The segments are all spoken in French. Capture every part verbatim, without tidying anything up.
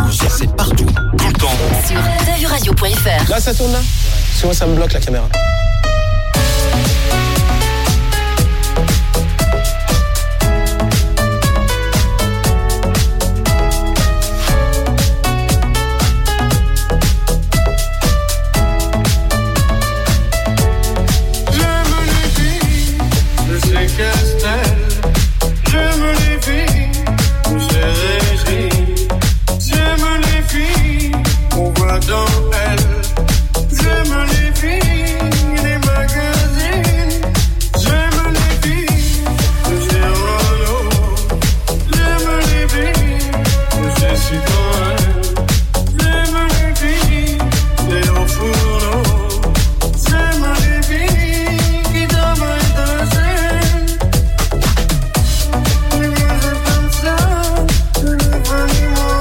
C'est partout, tout le temps. Sur t'as vu radio point f r. Là, ça tourne là? Parce que moi, ça me bloque la caméra. Dans elle, j'aime les filles, les magazines, j'aime les filles, j'ai Renault, j'aime les filles, j'ai Citroën, j'aime les filles, les hauts fourneaux, j'aime les filles qui travaillent dans la chaîne. Mais moi c'est comme ça, je le veux moi.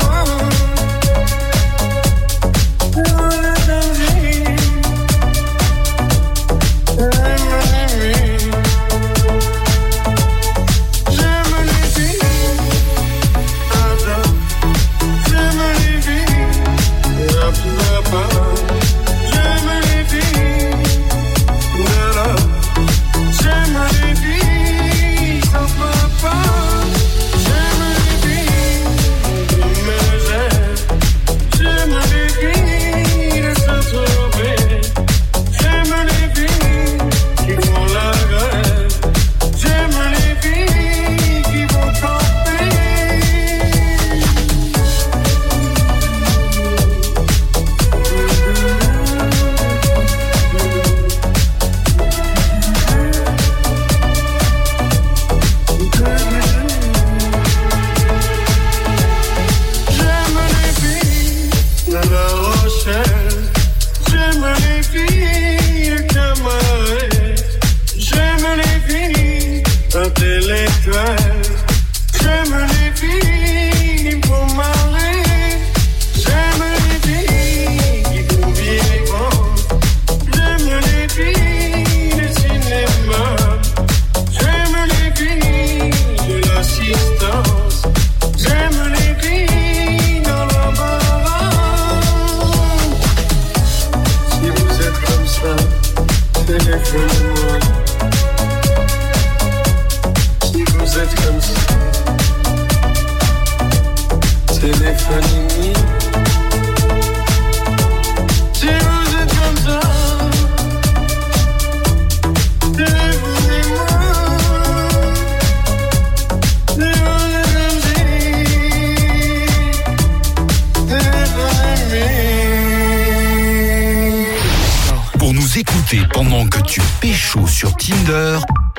Pendant que tu pécho sur Tinder,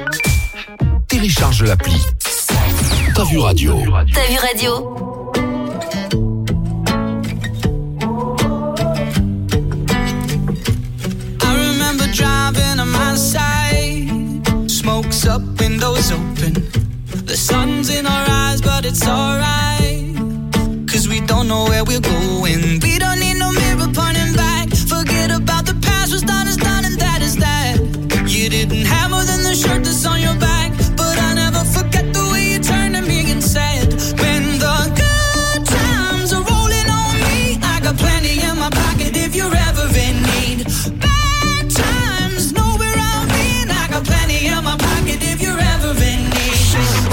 télécharge l'appli T'as vu radio. T'as vu radio. I remember driving on my side, smokes up, windows open. The sun's in our eyes, but it's alright, 'cause we don't know where we're going. We don't need no mirror pointing back. Forget about the past, what's done is done, and that is that. You didn't have more than the shirt that's on your back, but I never forget the way you turned to me and said, when the good times are rolling on me, I got plenty in my pocket if you're ever in need. Bad times know where I've been, I got plenty in my pocket if you're ever in need.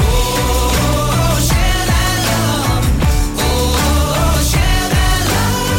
Oh, share that love. Oh, share that love.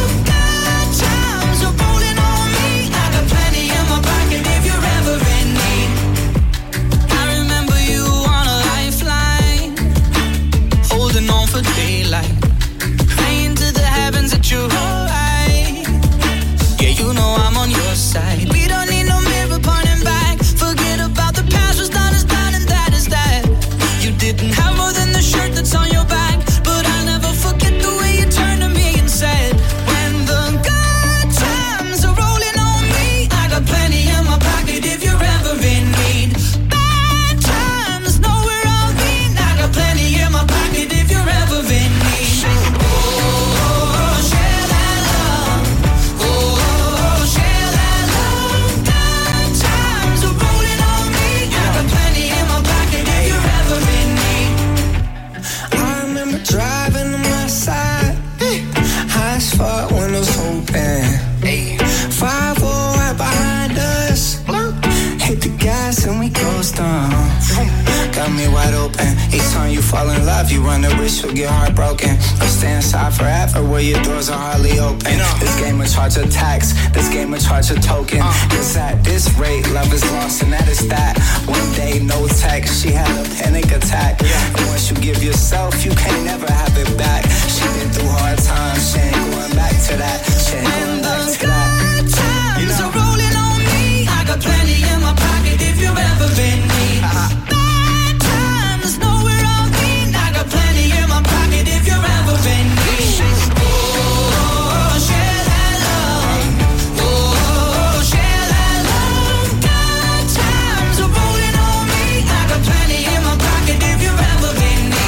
me wide open. Each time you fall in love, you run the risk you'll get heartbroken. Or stay inside forever where your doors are hardly open. This game will charge a tax, this game will charge a token. Cause at this rate, love is lost and that is that. One day, no text, she had a panic attack. And once you give yourself, you can't never have it back. She been through hard times, she ain't going back to that. She ain't going back to that. Times are rolling on me. I got plenty in my pocket if you've ever been me. Bad times know where I've been. I got plenty in my pocket if you've ever been me. Oh, share that love. Oh, share that love. Good times are rolling on me. I got plenty in my pocket if you've ever been me.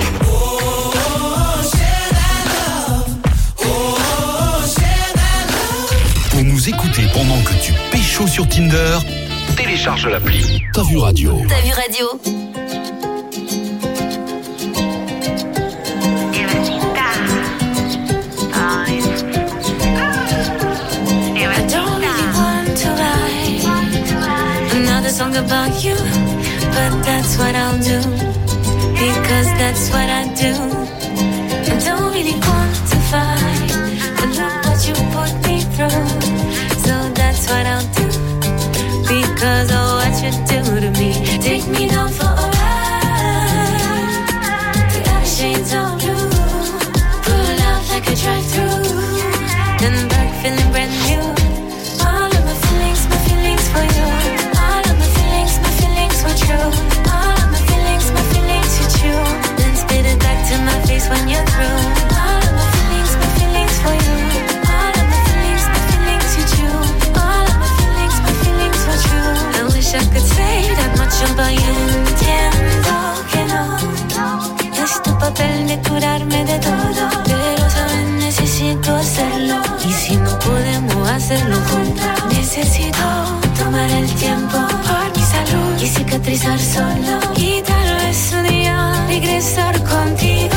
Oh, share that love. Oh, share that love. Pour nous écouter pendant que tu pécho sur Tinder, télécharge l'appli T'as vu radio. T'as vu radio? I don't really want to write another song about you, but that's what I'll do, because that's what I do. I don't really want to fight, but look what you put me through, so that's what I'll do, because of what you do to me. Take me down for a ride, the other shades of blue, pull out like a drive-through, then back feeling brand new. All of my feelings, my feelings for you. All of my feelings, my feelings were true. All of my feelings, my feelings you chew, then spit it back to my face when you're through. All of my feelings, my feelings for you. All of my feelings, my feelings you chew. All of my feelings, my feelings were true. I wish I could say that much about you. Entiendo que no es tu papel de curarme de todo, pero sabes, necesito hacerlo. Y si no podemos hacerlo juntos, necesito tomar el tiempo por mi salud y cicatrizar solo. Y tal vez un día regresar contigo.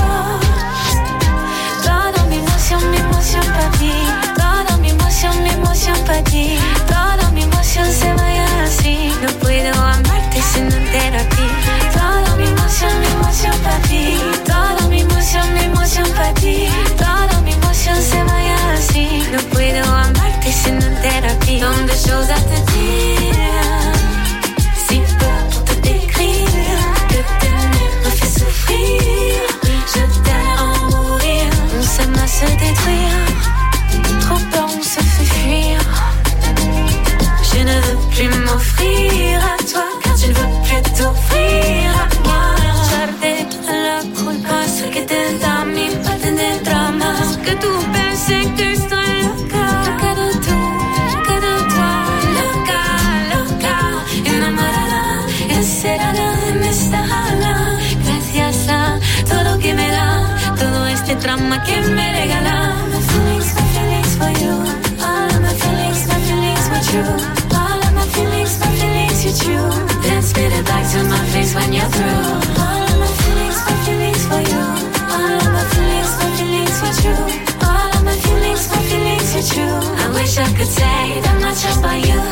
Toda mi emoción, mi emoción para ti. Toda mi emoción, mi emoción para ti. Toda mi emoción se vaya así. No puedo amarte sin entera a ti. Toda mi emoción, mi emoción para ti. Toda mi emoción, mi emoción para ti. Toda mi emoción se vaya así. No puedo amarte sin entera a ti. Tant de choses à te dire, si peu pour te décrire. Que t'aimer me fait souffrir. Je t'aime en mourir. On s'aime à se détruire. Trop peur, on se fait fuir. Je ne veux plus m'offrir à toi, car tu ne veux plus t'offrir à moi. Echarte la culpa, sé que te da mi parte de drama. Que tú penses que estoy loca, loca de tú, loca de toi, loca, loca, enamorada, encerrada en esta jaula. Gracias a todo que me da, todo este drama que me regala. My feelings, my feelings for you. All of my feelings, my feelings were true. All of my feelings, my feelings you chew. Then spit it back to my face when you're through. All of my feelings, my feelings for you. All of my feelings, my feelings were true. All of my feelings, my feelings you chew. I wish I could say that much about you.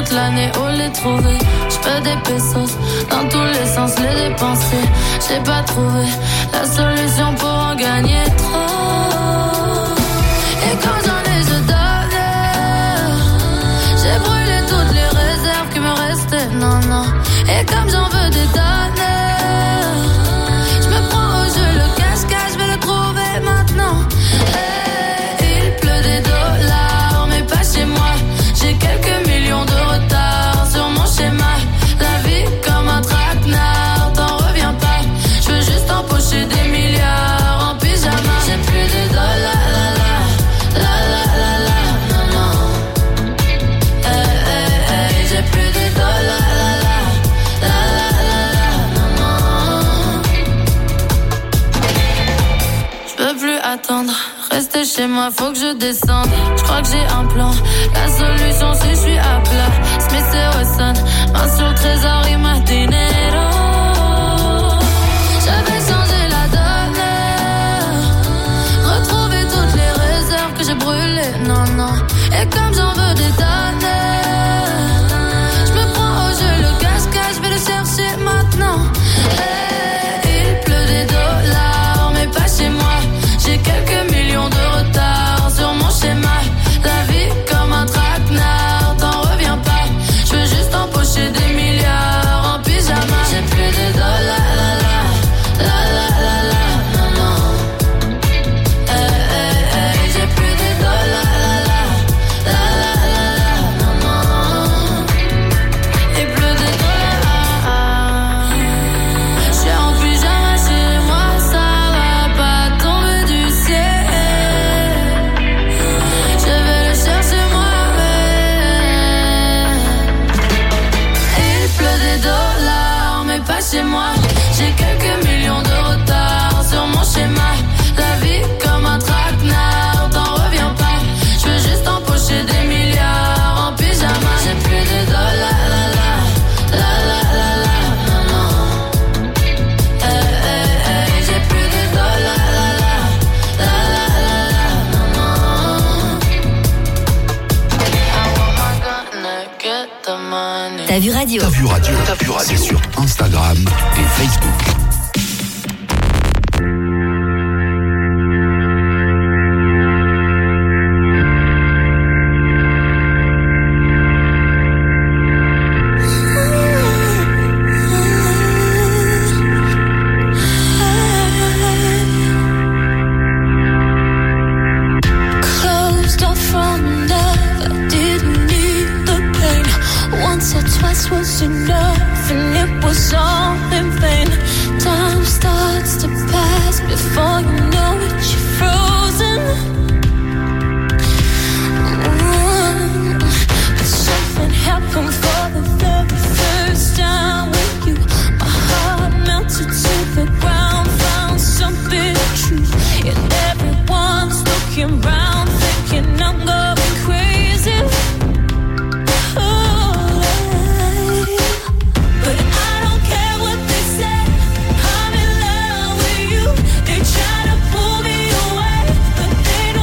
toute l'année où les trouver. J'fais des pesos dans tous les sens, les dépenser. J'ai pas trouvé la solution pour en gagner trop. Et quand j'en ai, je donne. J'ai brûlé toutes les réserves qui me restaient, non, non. Et comme j'en veux des donnes, je me prends au jeu, le cache-cache, je vais le trouver maintenant. Hey, il pleut des dollars, mais pas chez moi. J'ai quelques millions de retard sur mon schéma. La vie comme un traquenard, t'en reviens pas. Je veux juste empocher des milliards en pyjama. J'ai plus de dollars, la la, la la la la, non non. Hey, hey, hey, j'ai plus de dollars, la la, la la la la, non non. Je peux plus attendre. Rester chez moi, faut que je descende. Je crois que j'ai un plan. La solution, c'est je suis à plat. Smith et Wesson, main sur le trésor, il m'a dinero. J'avais changé la donne. Retrouver toutes les réserves que j'ai brûlées, non, non. Et comme j'en veux des tonnes, je me prends au jeu, le cache-cache, je vais le chercher maintenant. Hey, il pleut des dollars, mais pas chez moi. J'ai quelques millions de retard sur mon schéma. La vie comme un traquenard, t'en reviens pas. Je veux juste empocher des milliards en pyjama. J'ai plus de dollars, la la, la la la la, non non. Hey, hey, hey, j'ai plus de dollars, la la, la la la la, non non. Et plus de dollars. Je suis en pyjama chez moi, ça va pas tomber du ciel. Je vais le chercher moi-même. Il pleut des dollars, mais pas chez moi. J'ai quelques millions de retard sur mon schéma. La vie comme un traquenard, t'en reviens pas. Je veux juste empocher des milliards en pyjama. J'ai plus de dollars, la la, la la la la, non non. Hey, hey, hey, j'ai plus de dollars, la la, la la la la, non non. How am I gonna get the money? T'as vu radio? T'as vu radio, t'as vu radio. C'est sur Instagram et Facebook. Closed off from love, I didn't need the pain. Once or twice was enough, and it was all in vain. Time starts to pass before you know it, you're frozen. Mm. But something happened for the very first time with you. My heart melted to the ground, found something true. And everyone's looking round, thinking I'm going crazy. Oh, but I don't care what they say. I'm in love with you. They try to pull me away, but they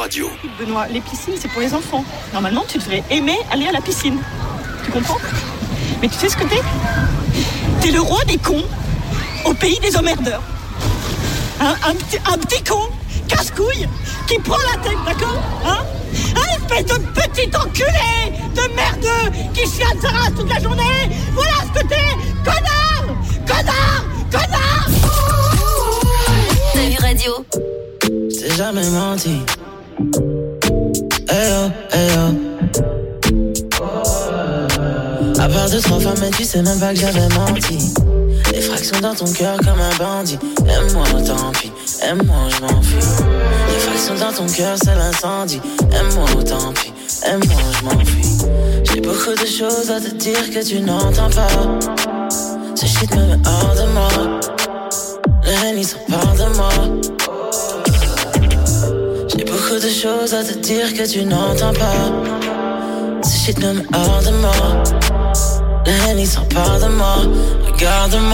Radio. Benoît, les piscines, c'est pour les enfants. Normalement, tu devrais aimer aller à la piscine. Tu comprends ? Mais tu sais ce que t'es ? T'es le roi des cons au pays des emmerdeurs. Un, un, petit, un petit con, casse-couille, qui prend la tête, d'accord ? Hein ? Un espèce de petit enculé de merdeux qui chiale sa race toute la journée. Voilà ce que t'es, connard, connard, connard. T'as vu Radio? J't'ai jamais menti. Hey oh, hey oh. À part deux, trois femmes, mais tu sais même pas que j'avais menti. Les fractions dans ton cœur comme un bandit. Aime-moi, tant pis. Aime-moi, je m'enfuis. Les fractions dans ton cœur, c'est l'incendie. Aime-moi, tant pis. Aime-moi, je m'enfuis. J'ai beaucoup de choses à te dire que tu n'entends pas. Ce shit me met hors de moi. Le Henny s'empare de moi. J'ai beaucoup de choses à te dire que tu n'entends pas. Ce shit me met hors de moi. Le Henny s'empare de moi. Regarde-moi.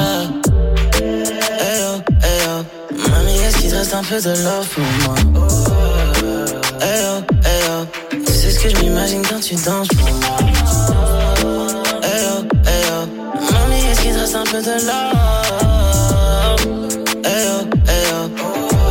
Hey oh, hey oh. Mamie, est-ce qu'il te reste un peu de love pour moi? Hey oh, hey oh. Tu sais ce que je m'imagine quand tu danses pour moi? Hey oh, hey oh. Mamie, est-ce qu'il te reste un peu de love? Hey oh, hey oh.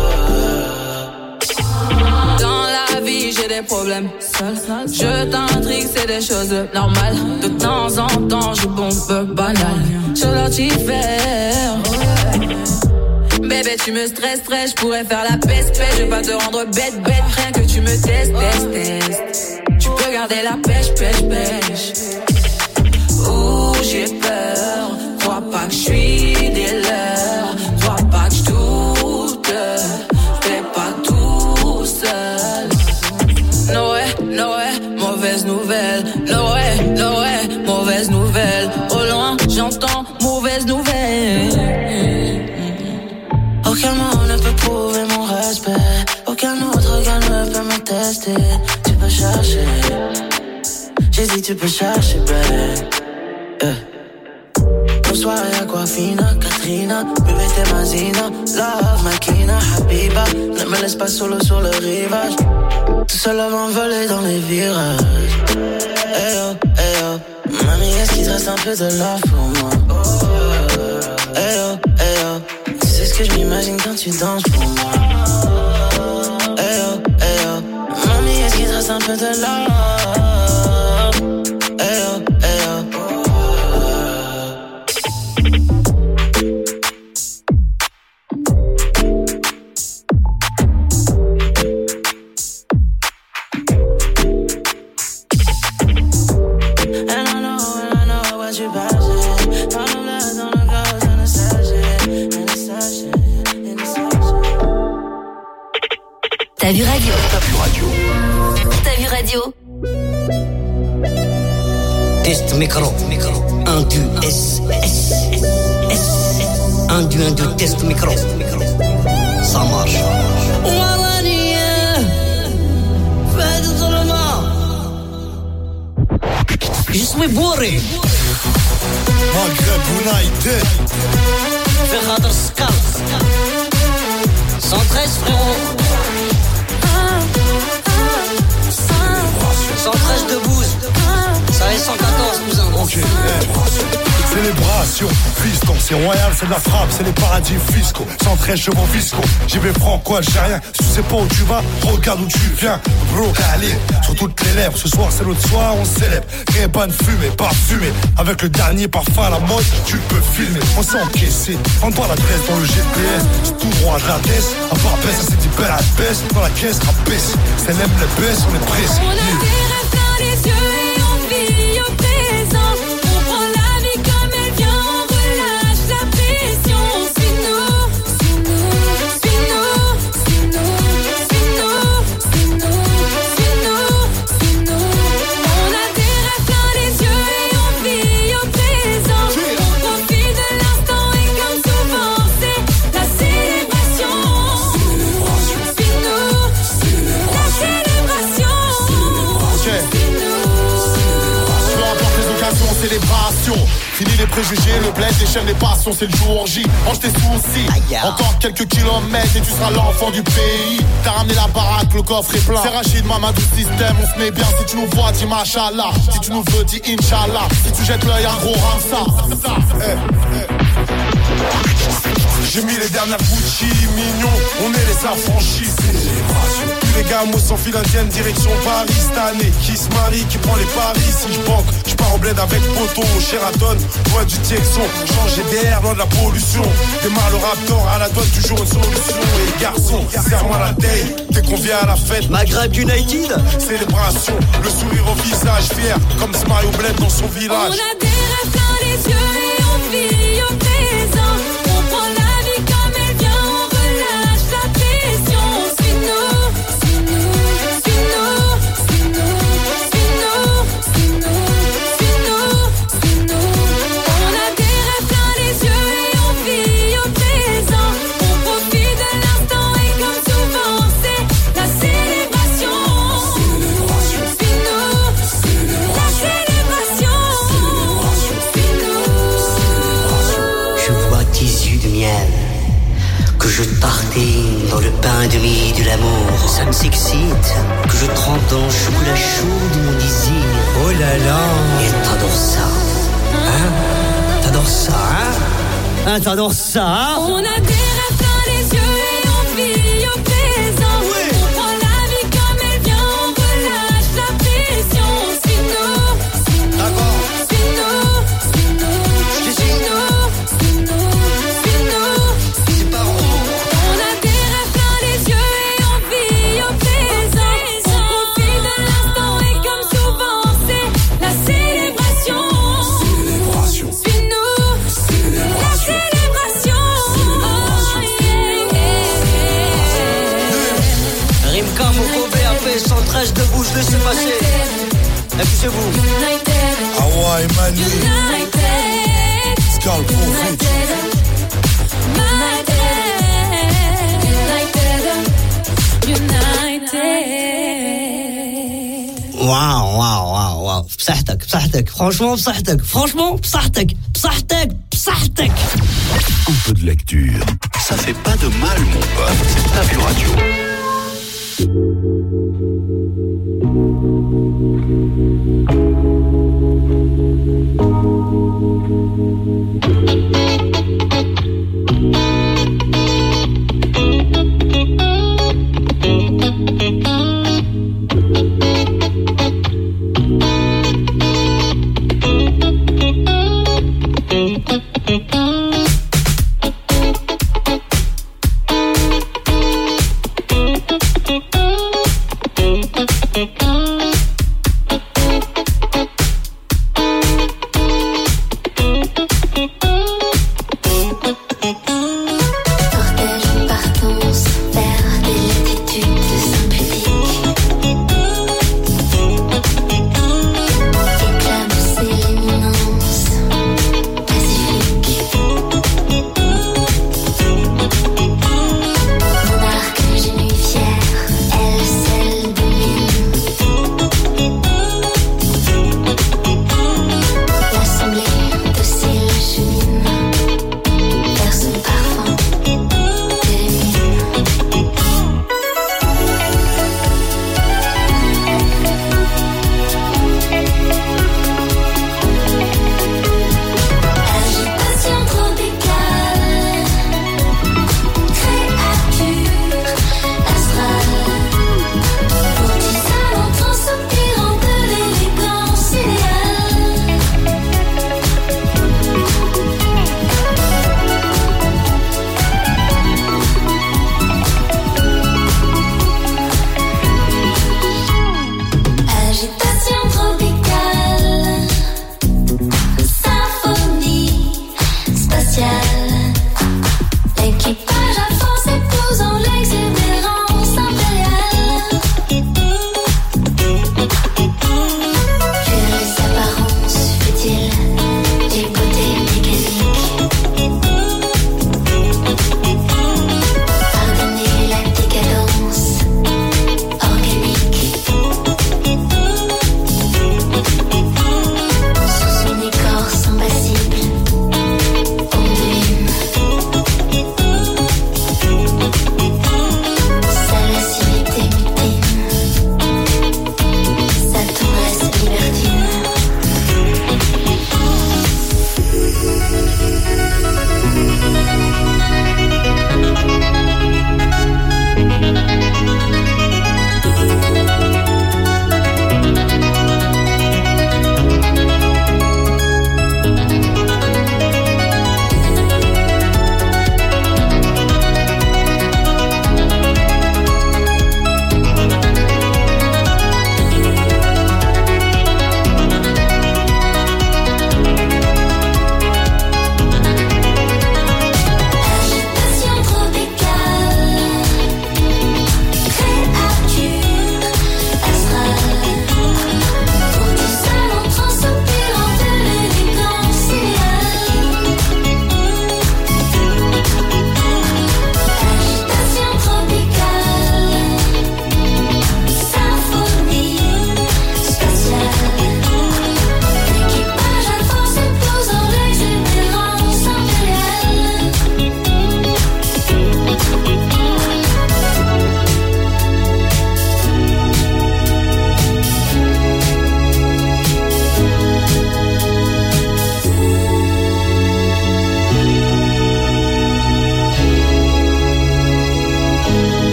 Dans la vie, j'ai des problèmes. Je t'intrigue, c'est des choses normales. De temps en temps, je bombe banal. Je l'antifère. Bébé, tu me stresserais, je pourrais faire la peste. Je vais pas te rendre bête, bête. Rien que tu me testes, teste, teste. Tu peux garder la pêche, pêche, pêche. Ouh, j'ai peur. Crois pas que je suis des leurs. Crois pas que je doute. J'fais pas tout seul. Noé, Noé, mauvaise nouvelle. Noé, Noé, mauvaise nouvelle. Au loin, j'entends mauvaise nouvelle. Aucun mot ne peut prouver mon respect. Aucun autre gars ne peut me tester. Tu peux chercher. J'ai dit tu peux chercher, babe. Yeah. Nos soirées Aquafina, Katrina, bébé t'es Mazina. Love, Makina, Habiba. Ne me laisse pas solo sur le rivage. Tout seul avant voler dans les virages. Hey oh, hey oh. Mamie, est-ce qu'il te reste un peu de love pour moi? Hey oh, hey oh. Tu sais ce que je m'imagine quand tu danses pour moi? Hey oh, hey oh. Mamie, est-ce qu'il te reste un peu de love? Hey oh, hey oh. T'as vu Radio? T'as vu Radio? T'as vu Radio? Test micro, un, deux, S, S, S, un, deux, un, deux, test micro, ça marche. Je suis bourré. Maghreb United. Ferrader Scouts. cent treize frérot. cent treize de bouse. Ça est cent quatorze cousin. Ok, hey. Célébration, fiston, c'est royal, c'est de la frappe, c'est les paradis fiscaux. cent treize chevaux fiscaux, j'y vais franco-algérien. Si tu sais pas où tu vas, regarde où tu viens. Bro, allez, sur toutes les lèvres. Ce soir c'est l'autre soir, on célèbre. Réban fumé, parfumé. Avec le dernier parfum à la mode, tu peux filmer. On s'est encaissé, prends-toi l'adresse dans le G P S. C'est tout droit de la baisse. À part baisse, ça c'est dit belle à baisse. Dans la caisse, à baisse. C'est l'aime les baisses, on est pressé. On a des rêves dans les yeux et on vit au présent. On prend la vie comme elle vient, on relâche la pression. Suis-nous, suis-nous, suis-nous, suis-nous, suis-nous, suis-nous, suis-nous, suis-nous. On a des rêves dans les yeux et on vit au présent. On profite de l'instant et comme souvent c'est la célébration. Suis-nous, la célébration. Célébration, fini les préjugés, le bled, déchaîne les passions, c'est le jour J. Range tes soucis, encore quelques kilomètres et tu seras l'enfant du pays. T'as ramené la baraque, le coffre est plein. C'est Rachid, Mamadou système, on se met bien. Si tu nous vois, dis machallah. Si tu nous veux, dis Inch'Allah. Si tu jettes l'œil, un gros Ramsa. Hey, hey. J'ai mis les dernières Gucci, mignons, on est les affranchis. Tous les gars, moi sans fil indienne, direction Paris cette année. Qui se marie, qui prend les paris. Si je banque, je pars au bled avec Poto, Sheraton, loin du Texon. Change G D R, loin de la pollution. Démarre le Raptor, à la douane, toujours une solution. Et garçon, serre-moi la taille, dès qu'on vient à la fête. Maghreb United, célébration, le sourire au visage, fier, comme ce Mario Bled dans son village. On a des rêves dans les yeux et on vit au présent. On prend la vie comme elle vient, on relâche la pression. Suis-nous, suis-nous, suis-nous, suis-nous, suis-nous, suis-nous, suis-nous, suis-nous. On a des rêves dans les yeux et on vit au présent. On profite de l'instant et comme souvent c'est la célébration. Suis-nous, la célébration. je vois tes yeux de miel que je tartine dans le pain de mie de l'amour. Ça me s'excite que je trempe dans le chocolat chaud de mon désir. Oh là là. Et t'adores ça, hein? T'adores ça, hein? Hein, t'adores ça, hein? On a des rêves dans les yeux et on vit au présent. Oui. On prend la vie comme elle vient, on relâche la pression. Suis-nous, suis-nous, D'accord. suis-nous, suis-nous, Je te suis. suis-nous, suis-nous, suis-nous. C'est pas rond. On a des rêves dans les yeux et on vit au présent. On profite de l'instant et comme souvent c'est la célébration. Célébration. Suis-nous, la célébration. Oh, yeah, yeah. Rimka, Moko, B A P, cent treize debout, je laisse passer. Excusez-vous. United, Hawaii, Manu, united, Skull Profit. Waouh, waouh, waouh, waouh. بصحتك, بصحتك. Franchement, بصحتك. Franchement, بصحتك. بصحتك, بصحتك. Un peu de lecture. Ça fait pas de mal, mon pote. C'est T'as vu radio. Thank you.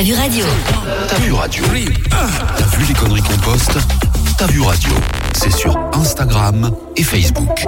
T'as vu radio. T'as vu radio. T'as vu les conneries qu'on poste? T'as vu radio. C'est sur Instagram et Facebook.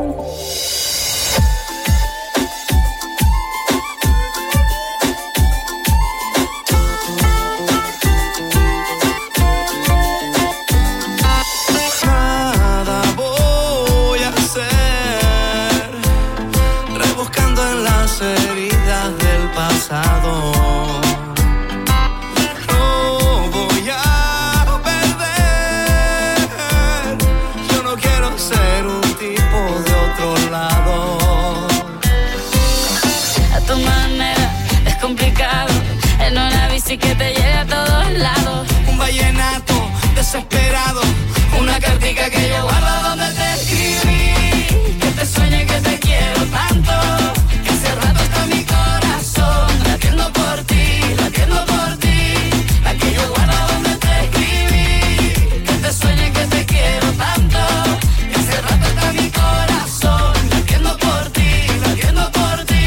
Que te lleve a todos lados. Un vallenato desesperado, una cartica que yo guardo donde te escribí. Que te sueñe que te quiero tanto, que hace rato está mi corazón latiendo por ti, latiendo por ti. La que yo guardo donde te escribí. Que te sueñe que te quiero tanto, que hace rato está mi corazón latiendo por ti, latiendo por ti.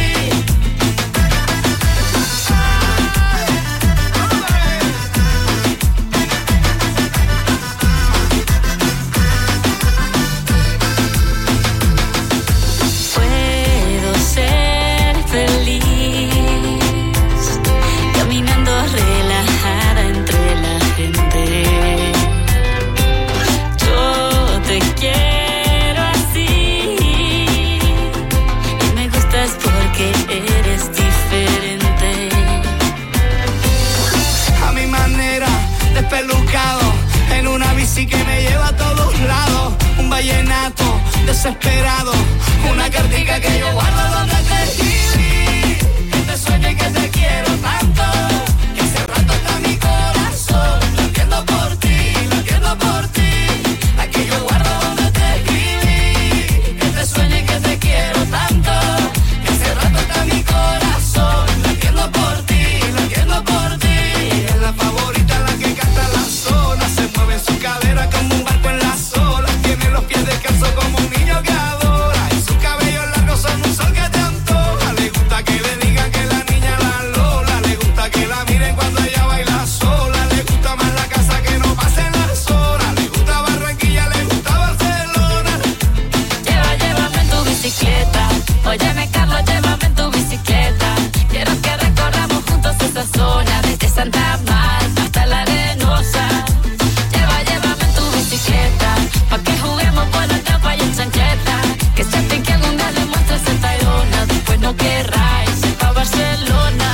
Que me lleva a todos lados, un vallenato desesperado, una cartica que yo guardo donde te escribí. Que te sueñe que te quiero tanto, que hace rato está mi corazón latiendo por ti, latiendo por ti. La que yo guardo donde te escribí. Que te sueñe que te quiero tanto, que hace rato está mi corazón latiendo por ti, latiendo por ti. Es la favorita, la que canta la zona, se mueve en su cadera como un barco en las olas. Tiene los pies descalzos como un niño que adora. Y sus cabellos largos son un sol que te antoja. Le gusta que le digan que la niña la Lola. Le gusta que la miren cuando ella baila sola. Le gusta más la casa que no pasen las horas. Le gusta Barranquilla, le gusta Barcelona. Lleva, llévame en tu bicicleta. Óyeme, Carlos, llévame en tu bicicleta. Quiero que recorramos juntos esa zona, desde Santa Marta hasta la Arenosa. Lleva, llévame en tu bicicleta, pa' que juguemos por la trampa y en chancleta. Que sienten que algún día le muestres el Tayrona, después no querráis ir pa' Barcelona.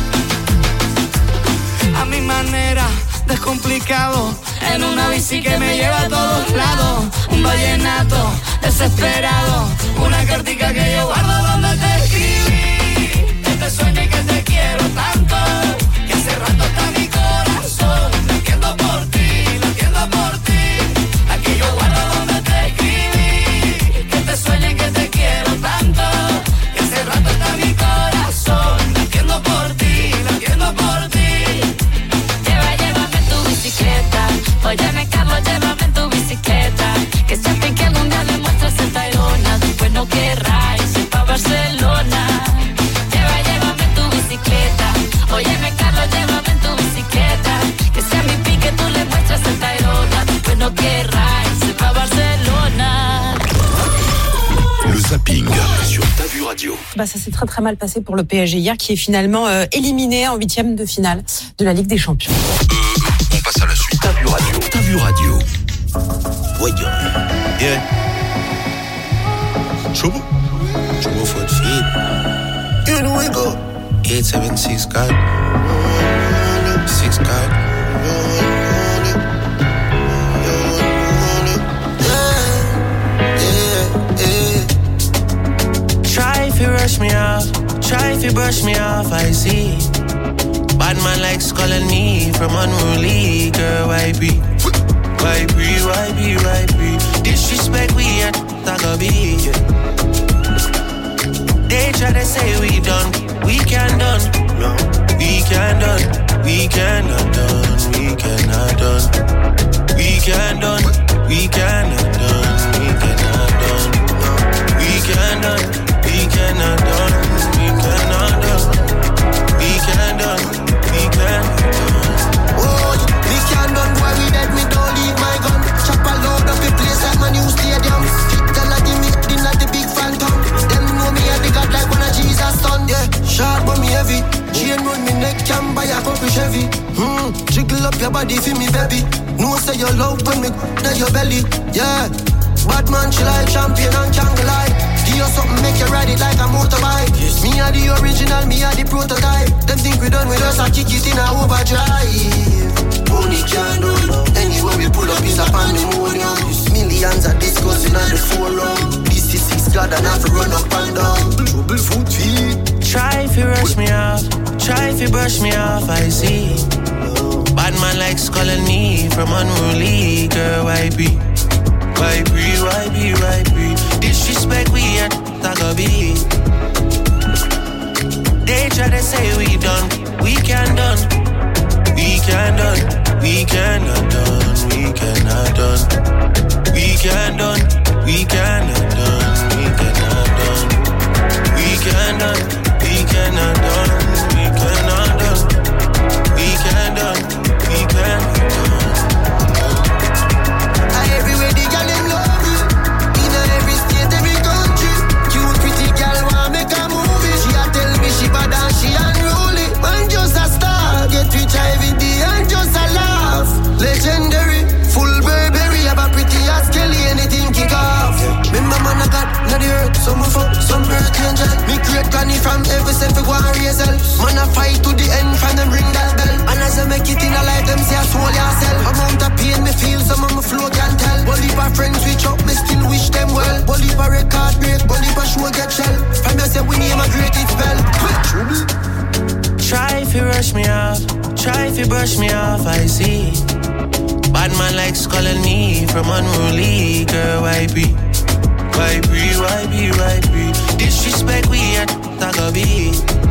A mi manera, descomplicado, en una bici que me lleva a todos lados. Un vallenato desesperado, una cartica que yo guardo donde te escribí. Que te sueñe que te quiero tanto, que hace rato está mi corazón latiendo por ti, latiendo por ti. La que yo guardo donde te escribí. Que te sueñe que te quiero tanto, que hace rato está mi corazón latiendo por ti, latiendo por ti. Lleva, llévame en tu bicicleta. Óyeme, Carlos, llévame en tu bicicleta. Que sienten que algún día le muestres el Tayrona, después no querráis ir pa' Barcelona. Lleva, llévame en tu bicicleta. Óyeme, Carlos, llévame en tu bicicleta. Que sea mi pique, tú le muestras el Tayrona, después no querráis ir pa' Barcelona. Le zapping sur T'as vu radio. Bah ça s'est très très mal passé pour le P S G hier, qui est finalement euh, éliminé en huitième de finale de la Ligue des Champions. Euh, on passe à la suite. T'as vu radio. T'as vu radio. Ouais, yeah. Trouble. Trouble for the feet. You know we go. eight seven six God. six God. Try if you rush me off, try if you brush me off, I see. Bad man likes calling me from unruly, girl, why be? Why be, why be, why be? Disrespect we at Tagabi, yeah. They try to say we done, we can done, no, we can done, we cannot done, we cannot done, we can done, we cannot done, we cannot done, no, we can done. We cannot done, we cannot done, we can done, we can Wiggle up your body for me, baby. No say you love when me in your belly, yeah. Bad man, she like champion and can't lie. Give you something, make you ride it like a motorbike. Yes. Me are the original, me are the prototype. Them think we done with us, I kick it in a overdrive. Only can do. Anywhere we pull up is a pandemonium. Millions are discussing on the forum. This is six God and have to run up and down. Trouble foot feet. Try if you rush me off, try if you brush me off, I see. Bad man likes calling me from unruly, girl, why be? Why be, why be, why be? Disrespect we at Taco B. They try to say we done, we can done. We can done, we cannot done, we cannot done. We can done, we cannot done, we cannot done. We can done, we cannot done, we cannot done. We can done, we cannot done. Everywhere the girl them love you. In every state, every country. Cute pretty girl want make a movie. She a tell me she bad and she unruly. Man just a star, get rich every day and just a laugh. Legendary, full Burberry, have a pretty ass Kelly, anything kick off. Remember man I got not the earth, some of fuck, some birth angel. Me create granny from every self go and raise hell. Man I fight to the end from them ring that bell. And as I make it in a life, them say I swallow yourself. Amount of pain me feel, some of my flow can tell. Bolivar friends switch up, me still wish them well. Bolivar record break, Bolivar show get shell. From you say we name a great it spell. Try if you rush me off, try if you brush me off, I see. Bad man likes calling me from unruly, girl, why be? Why be, why be, why be? Disrespect we at Taco B.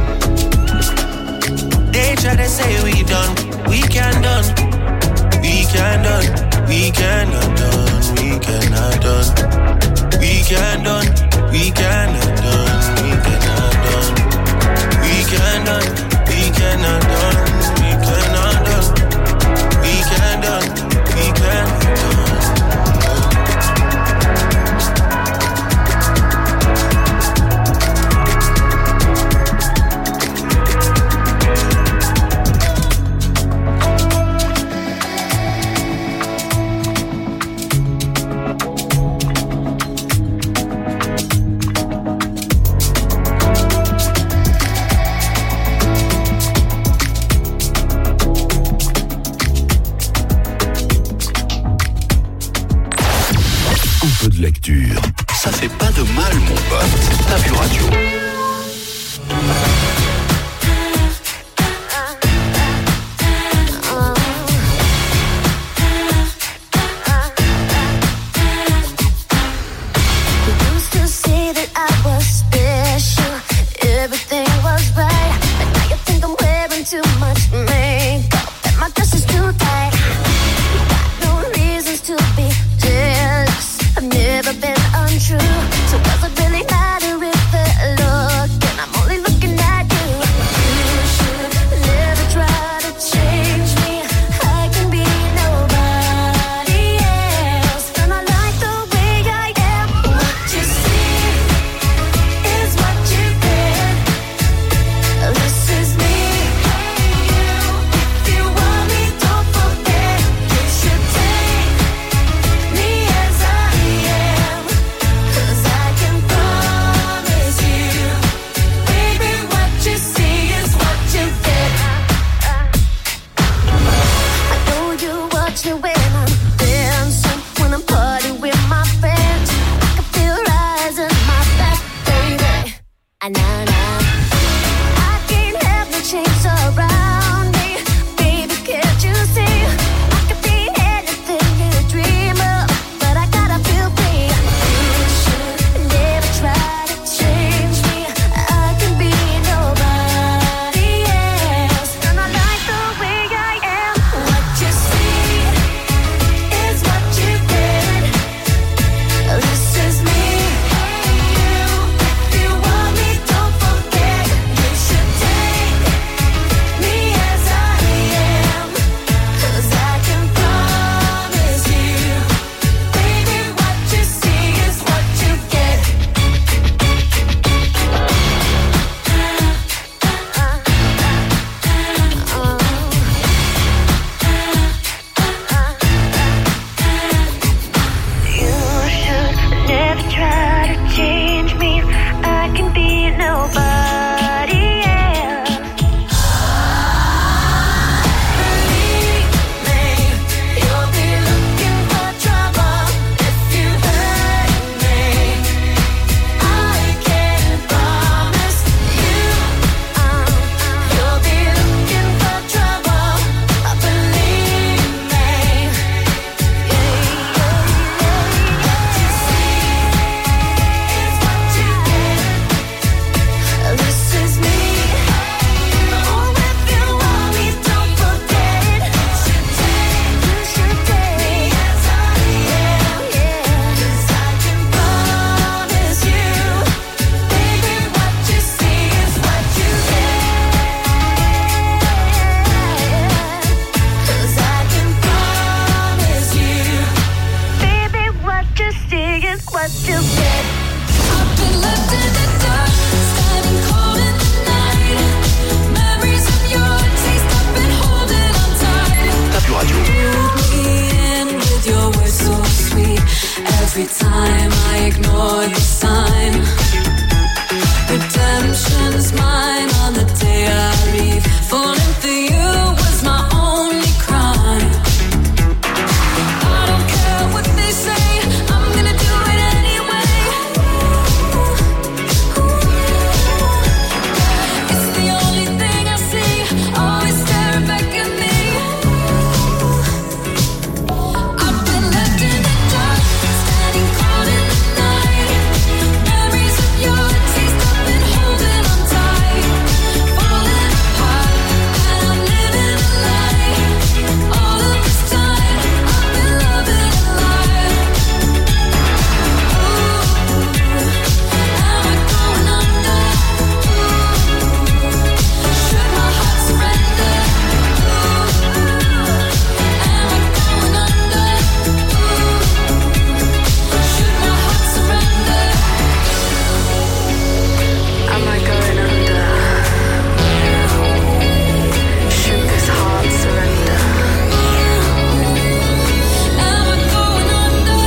They try to say we done, we can done. We can done, we cannot done, we cannot done. We can done, we cannot done, we cannot done. We can done, we cannot done, we cannot done. We can done, we cannot done. Ça fait pas de mal, mon pote. T'as vu radio. This is me, you. If you want me, don't ignore the sign. Redemption's mine on the day I leave. Falling for you was my only crime. I don't care what they say, I'm gonna do it anyway. It's the only thing I see, always staring back at me. I've been left in the dark, standing cold in the night. Memories of your taste, I've been holding on tight. Falling apart, and I'm living a lie. All of this time, I've been loving a lie. Am I going under? Should my heart surrender? Am I going under? Should my heart surrender? Am I going under? Should this heart surrender? Am I going under?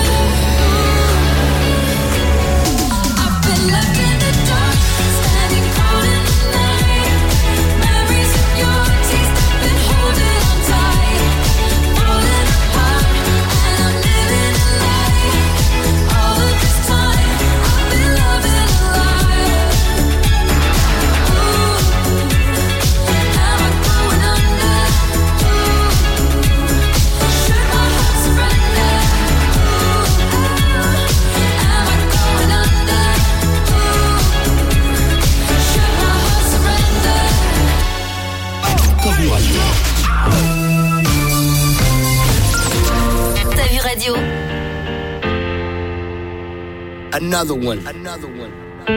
I've been left in the dark, standing cold in the night. Memories of your taste, I've been holding on tight. Falling apart, and I'm living a lie. All of this time, I've been loving a lie. Am I going under? Should my heart surrender? Am I going under? Should my heart surrender? T'as vu radio. T'as vu radio? Another one. Another one.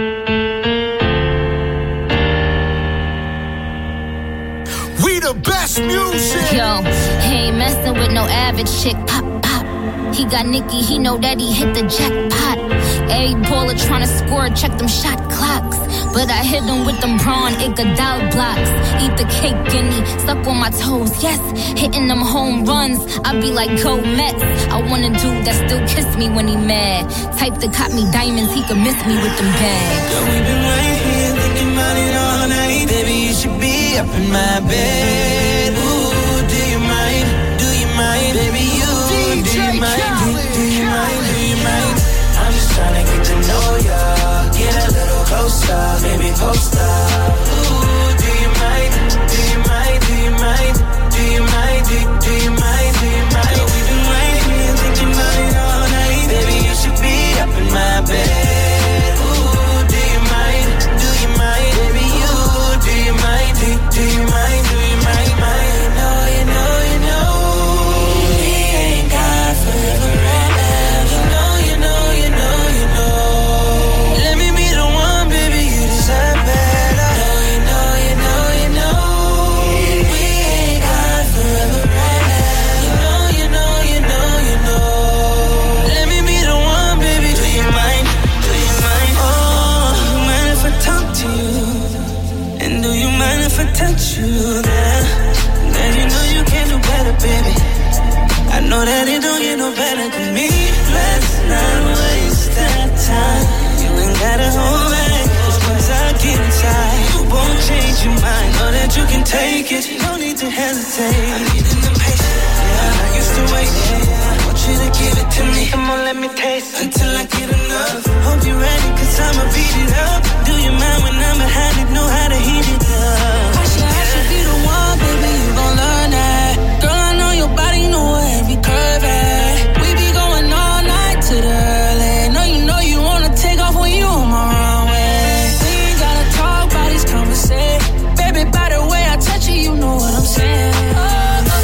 We the best music. Yo, he ain't messing with no average chick. Pop, pop. He got Nicky, he know that he hit the jackpot. Every baller tryna score, check them shot clocks. But I hit him with them Braun Iguodala blocks. Eat the cake, guinea, suck on my toes, yes. Hitting them home runs, I be like, go Mets. I want a dude that still kiss me when he mad. Type that caught me diamonds, he could miss me with them bags. Girl, we've been right here thinking about it all night. Baby, you should be up in my bed. Ooh, do you mind? Do you mind? Baby, you, do you mind? Do, do you mind? Do you mind? I'm just trying to get to know ya. Get a little closer, baby, post up. Ooh, do you mind? Do you mind? Do you mind? Do you mind? Do, do you mind? Do you mind? Girl, we've been right here thinking about it all night. Baby, you should be up in my bed. Ooh, do you mind? Do you mind? Baby, you, do you mind? Do, do you mind? Do you mind? Mind? You know, you know, you know. We ain't got forever and ever. You know, you know, you know, you know. Let me be the one, baby, you deserve better. You know, you know, you know, you know. We ain't got forever and ever. You know, you know, you know, you know. Let me be the one, baby. Do you mind? Do you mind? Oh, do you mind if I talk to you? And do you mind if I touch you? Girl, girl, you know you can do better, baby. I know that it don't get no better than me. Let's not waste that time. You ain't gotta hold back, 'cause once I get inside, you won't change your mind. Know that you can take it, no need to hesitate. I'm needing the patience, yeah, I used to wait, yeah. I want you to give it to me, come on, let me taste until I get enough. Hope you're ready, 'cause I'ma beat it up. Do you mind when I'm behind it, know how to heat it up? I should, I should be the one, baby, you gon' learn that. Girl, I know your body know every curve at. We be going all night to the early. Know you know you wanna take off when you on my runway. We ain't gotta talk about these conversations. Baby, by the way I touch you, you know what I'm saying. Oh, oh.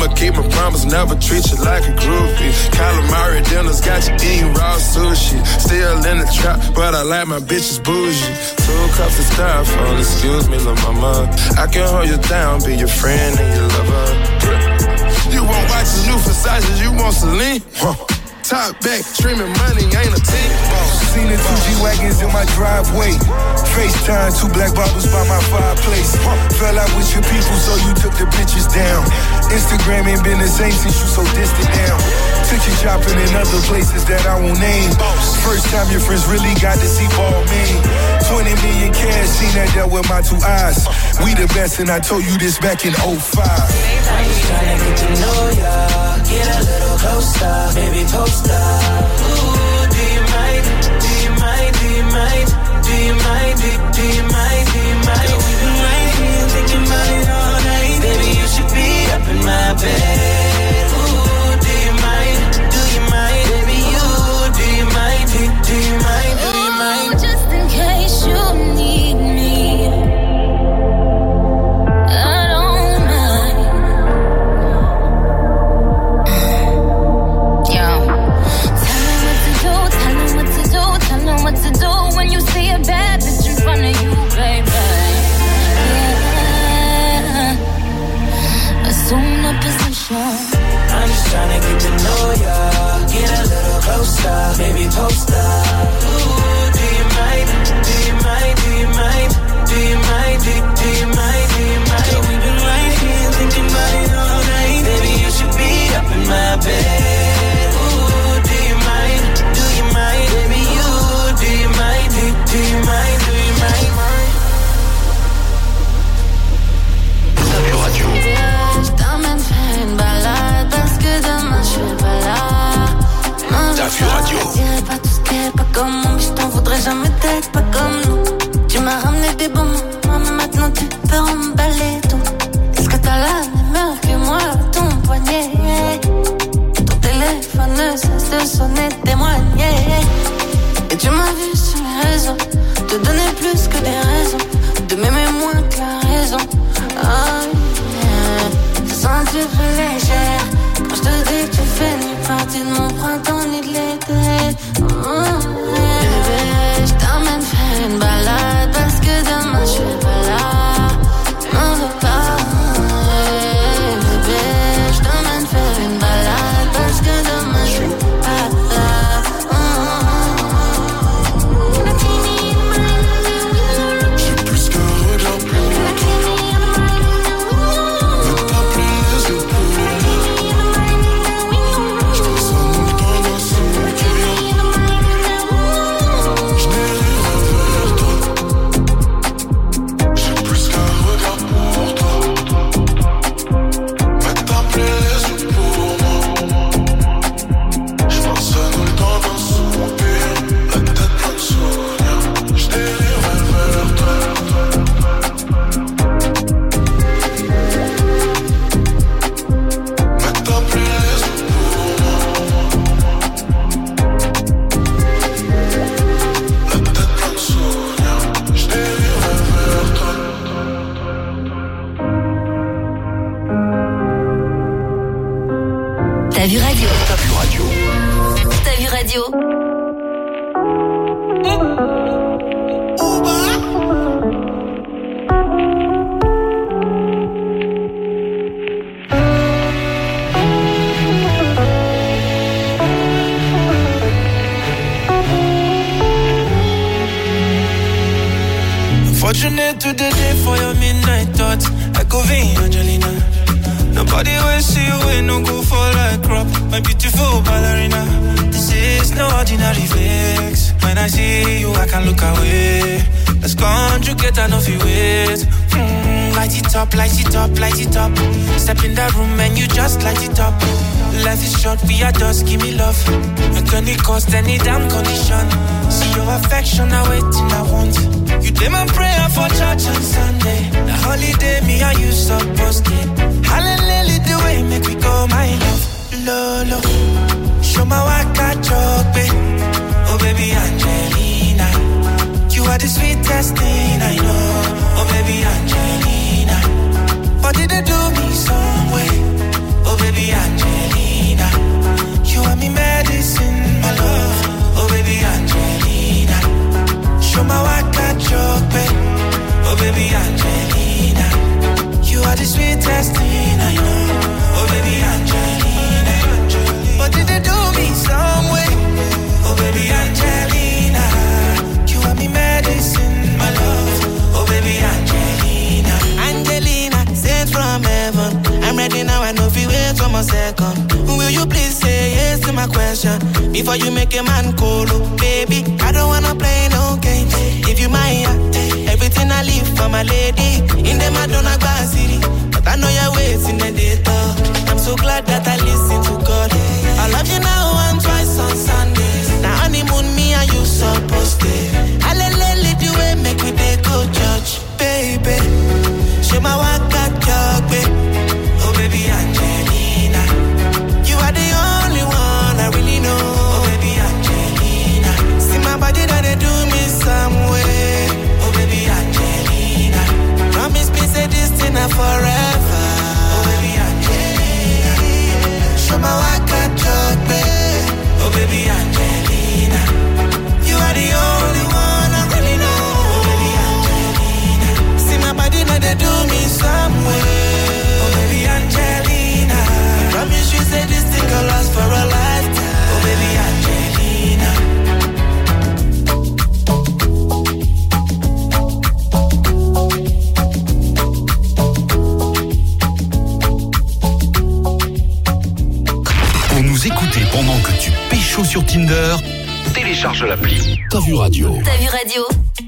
I'ma keep my promise, never treat you like a groupie. Calamari dinners got you eating raw sushi. Still in the trap, but I like my bitches bougie. Two cups of styrofoam, excuse me, lil' mama. I can hold you down, be your friend and your lover. You want watches, new Versace, you want Celine? Huh. Top back, streaming money, ain't a team. Seen the two G-Wagons in my driveway. FaceTime, two black bottles by my fireplace. Fell out with your people, so you took the pictures down. Instagram ain't been the same since you so distant now. Took you shopping in other places that I won't name. First time your friends really got to see ball man. twenty million cash, seen that dealt with my two eyes. We the best, and I told you this back in oh five. I'm just tryna get to know ya, get a little closer, baby poster. Ooh, do you mind? Do you mind? Do you mind? Do you mind? Do, do you mind? Do you mind? We've been right here thinking about it all night. Baby, you should be up in my bed. Ooh, do you mind? Do you mind? Baby, you, do you mind? Do, do you mind? Do you mind? Ooh, just in case you need me, I don't mind. Yo, tell them what to do, tell them what to do, tell them what to do when you see a bad bitch in front of you, baby. Yeah, assume the position. I'm just tryna get to know ya, get a little closer, baby poster. Ooh, do you mind? Do you mind? Do you mind? Do you mind? Do, do you mind? Do you mind? Yeah, we've been right here thinking about it all night. Baby, you should be up in my bed. Ooh, do you mind? Do you mind? Baby, you, do you mind? Do, do you mind? Do you mind? Tabu Radio. Je t'emmène faire une balade parce que demain je suis pas là. Tabu Radio. Je dirais pas tout ce qui est pas comme moi, mais je t'en voudrais jamais d'être pas comme nous. Tu m'as ramené des bons moments, maintenant tu peux emballer tout. Est-ce que t'as la même heure que moi, ton poignet? Ton téléphone ne cesse de sonner, témoigner. Et tu m'as vu sur les réseaux, te donner plus que des raisons, de m'aimer moins que la raison. Oh yeah, te sentir plus légère quand je te dis que tu fais ni partie de mon printemps ni de l'été. Oh yeah, bébé, je t'emmène faire une balade parce que demain je suis pas là. M'en veux pas, yeah, bébé, je t'emmène faire une balade parce que demain je suis pas là. J'ai plus qu'un regard pour toi. Mais t'as plus les yeux pour moi. Je te sens tout le temps dans son cœur. Je n'irai vers toi. J'ai plus qu'un regard pour toi. Mais t'as plus les yeux pour moi. Je pense à nous le temps dans son cœur. La tête pleine de souvenirs. Je n'irai vers toi. Mais t'as plus les yeux pour moi. La tête pleine de souvenirs. Je n'irai vers toi. T'as vu radio? Tabu Radio. T'as vu radio? Fortunate to the day for your midnight thoughts. Echo V, Angelina. Nobody will see you when no go for like crop. My beautiful ballerina. This is no ordinary flex. When I see you, I can't look away. Let's conjugate, I know if you wait. Mm, light it up, light it up, light it up. Step in that room and you just light it up. Life is short, we are just give me love. At any cost, any damn condition. See your affection, I waiting, I want. You did my prayer for church on Sunday. The holiday, me and you supposed to. Hallelujah, the way make we go, my love. Lolo, show my waka chope. Oh baby Angelina, you are the sweetest thing I know. Oh baby Angelina, what did they do me some way? Oh before you make a man colo. Baby, I don't wanna play no games. Give you my heart, everything I leave for my lady. In the Madonna Bar City, but I know you're waiting the data. I'm so glad that I listen to God. I love you now and twice on Sundays. Now honeymoon me and you supposed to. I let let the way make we dey go church, baby. She my waka jog, baby. Oh baby Angelina, you are the only one I really know. Oh baby Angelina, see my body that they do me some way. Oh baby Angelina, promise me say this thing now forever. Oh baby Angelina, show my waka jog, baby. Oh baby Angelina, you are the only one I really know. Oh baby Angelina, see my body now they do me some way. Oh baby Angelina, promise you say this thing gon' last for a lifetime. Oh baby Angelina. Pour nous écouter pendant que tu pécho sur Tinder, télécharge l'appli T'as vu radio. T'as vu radio.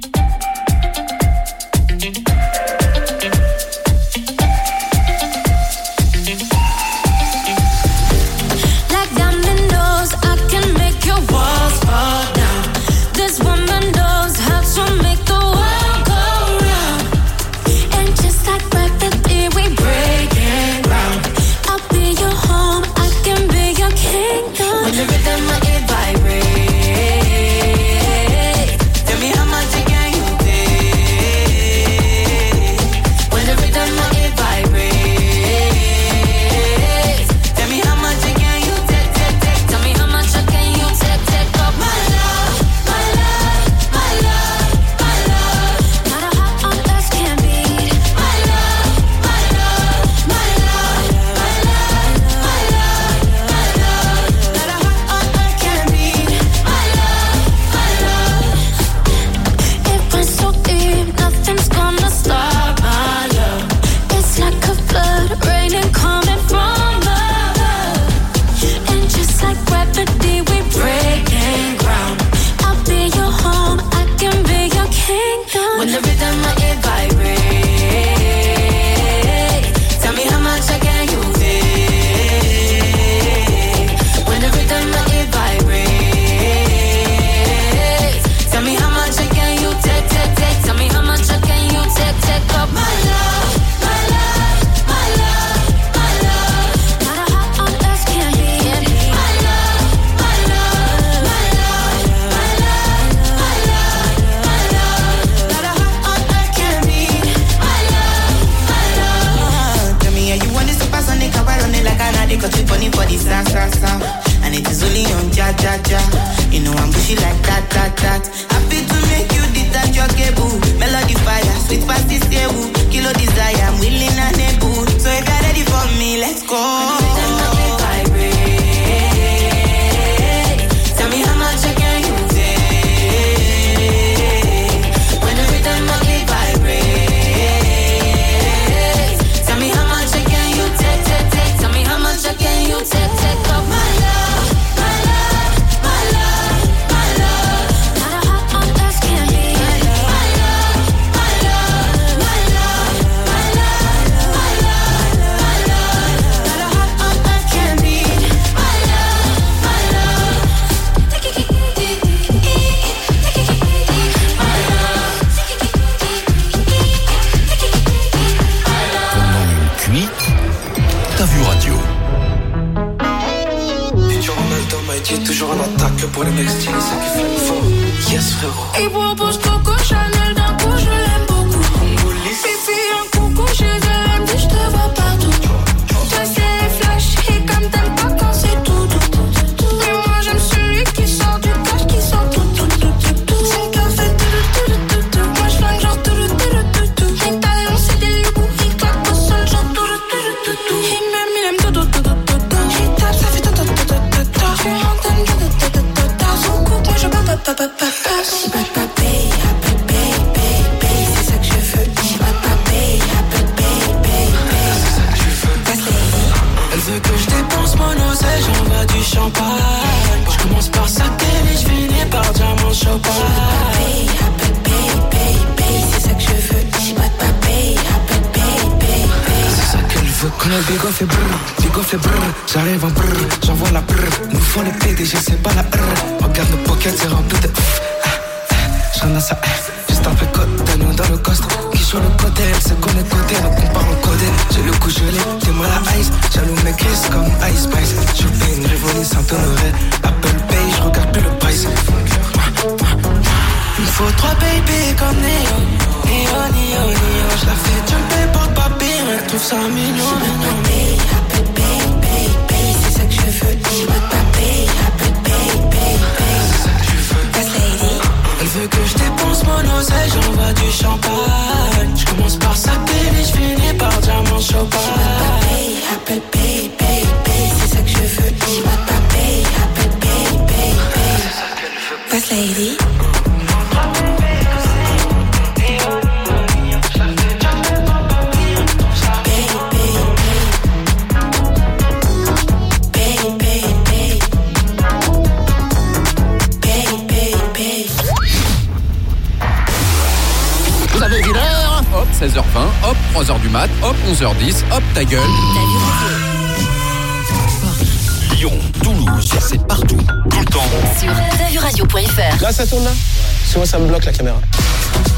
Like dominoes, I can make your walls fall down. This woman knows how to make the world go round. And just like gravity, we breaking ground. I'll be your home, I can be your kingdom. When the rhythm of it vibrates, tell me how much again you take. When the rhythm of it vibrates, tell me how much again you take, take, take. Tell me how much again you take, take up my love, my love, my love, my love. Not a heart on earth can beat my love, my love, my love, my love, my love, my love. Not a heart on earth can beat my love, my love. It runs so deep, nothing's gonna stop my love. It's like a flood, raining coming from above. And just like gravity, we breaking ground. I'll be your home, I can be your kingdom. When the rhythm of it vibrates, tell me how much again you take. When the rhythm of it vibrates, tell me how much again you take, take, take. Tell me how much again you take, take up my love, my love, my love, my love. Not a heart on earth can beat my love, my love, my love, my love, my love, my love. Not a heart on earth can beat my love, my love. Tell me how you want this supersonic, I run it like an addict, got you funny for the sound, sound, sound. And it is only on ja, ja, ja. You know I'm bushy like that, that, that. Happy to make you detach your cable. Melody fire, sweet past this table. Kilo desire, I'm willing and able. So if you're ready for me, let's go. Tell me how much again you take. When the rhythm of it vibrates, tell me how much again you take, take, take. Tell me how much again you take, take up my love, my love, my love, my love. Not a heart on earth can beat my love, my love, my love, my love, my love, my love. Not a heart on earth can beat my love, my love. Pendant une cuite, T'as vu radio. Futur Ronaldo m'a dit toujours en attaque pour les mecs stylés, c'est qui fait le fort. Yes frérot. Il propose Coco Chanel d'un coup, je l'aime beaucoup. Fifi un coucou chez elle, elle me dit je te vois partout. Toi c'est flash et comme t'aimes pas quand c'est tout, tout, tout, tout. Et moi j'aime celui qui sort du cash, qui sort tout, tout, tout, tout, tout. Son cœur fait tout, tout, tout, tout, tout. Moi je flingue genre tout, tout, tout, tout, tout. Les talons c'est des loups, ils claquent au sol genre tout, tout, tout, tout, tout. Il m'aime, il aime tout, tout, tout, tout, tout, tout. Il tape, ça fait tout, tout, tout, tout, tout, tout. Je suis en train de tout, tout, tout, tout, tout. Son coupe, moi je bats, bats, bats, bats, bats. Si bad baby, happy baby, baby, c'est ça que je veux. Si bad baby, happy baby, baby, c'est ça que je veux. Elle veut que je dépense mon oseille, j'envoie du champagne. Je commence par connais Bigo fait brrr, Bigo fait brrr. J'arrive en brrr, j'envoie la brrr. Nous font les P D G, c'est pas la brrr. Regarde nos pockets, c'est rempli de pff. J'en ai ça, juste un peu côte, nous dans le coste. Qui joue le côté, elle se connaît côté, donc on parle en codé. J'ai le coup gelé, t'es moi la ice. J'allume mes caisses comme Ice Spice. Je fais une révolie sans t'honorer. Apple Pay, je regarde plus le price. Il faut trois baby comme Néo. Néo, Néo, Néo. Je la fais jumper pour le papier, elle trouve ça mignon. Apple Pay, Pay, Pay. C'est ça que je veux, je veux taper. Apple Pay, Pay, Pay. C'est ça que je veux. Boss lady. Elle veut que je dépense mon oseille, j'envoie du champagne. Je commence par sa télé, je finis par diamant champagne. Apple Pay, Pay, Pay. C'est ça que je veux, je veux taper. Apple Pay, Pay, Pay. Boss lady. Hop, seize heures vingt, hop, trois heures du mat, hop, onze heures dix, hop, ta gueule. Lyon, Toulouse, c'est partout, tout le temps. Sur ta vu radio point f r. Là, ça tourne là. Parce que moi, ça me bloque la caméra.